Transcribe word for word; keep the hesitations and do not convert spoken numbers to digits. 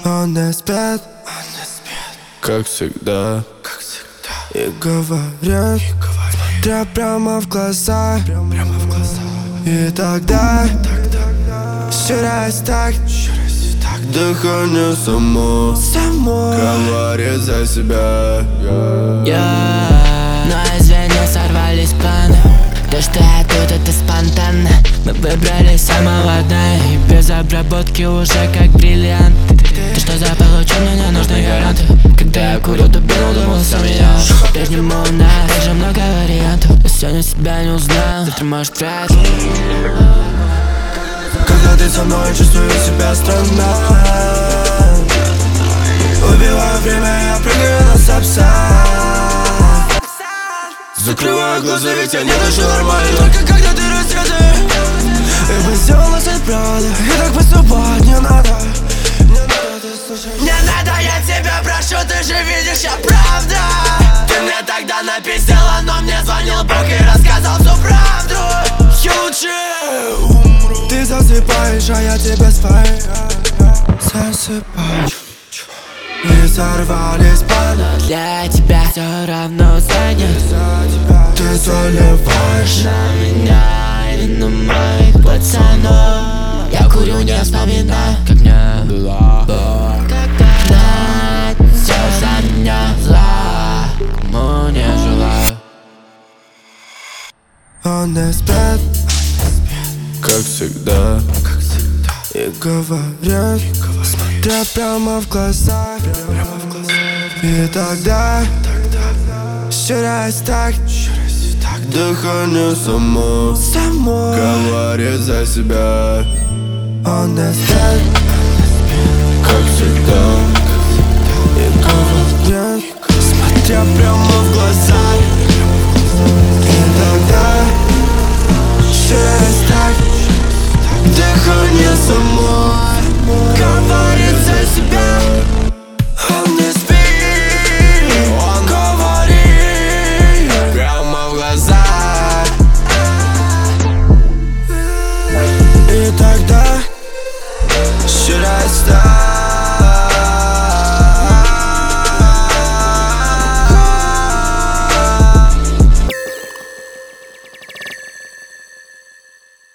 Он не спит, как всегда, и говорят, смотря прямо в глаза. И тогда еще раз так, дыхание само говорит за себя. Но извини, сорвались планы. То, что я тут, это спонтанно. Мы выбрали самого дна, и без обработки уже как бриллиант. Ты что заполучил, мне не нужны гаранты. Когда я курю дубину, думал, все меня. По-прежнему у нас также много вариантов. Я сегодня себя не узнал, завтра может врать. Когда ты со мной, чувствую себя странно. Убиваю время, я прыгаю на сапсан. Закрываю глаза, ведь я не дышу нормально. Только когда ты раздетый, и мы сделаны от правды. И так поступать не надо. Не надо, ты слушай. Не надо, я тебя прошу, ты же видишь, я правда. Ты мне тогда написала, но мне звонил Бог и рассказал всю правду. Ючи, ты засыпаешь, а я тебя спаю. Засыпаю. И сорвались планы. Для тебя все равно занят. Ты заливаешь на меня и на моих пацанов. Я курю, не вспоминаю, как мне было, когда все за меня зла, но не желаю. Он не спит, как всегда, и говорят, смотря прямо в глаза. И тогда еще раз так, дыхание само говорит за себя. Он не спит.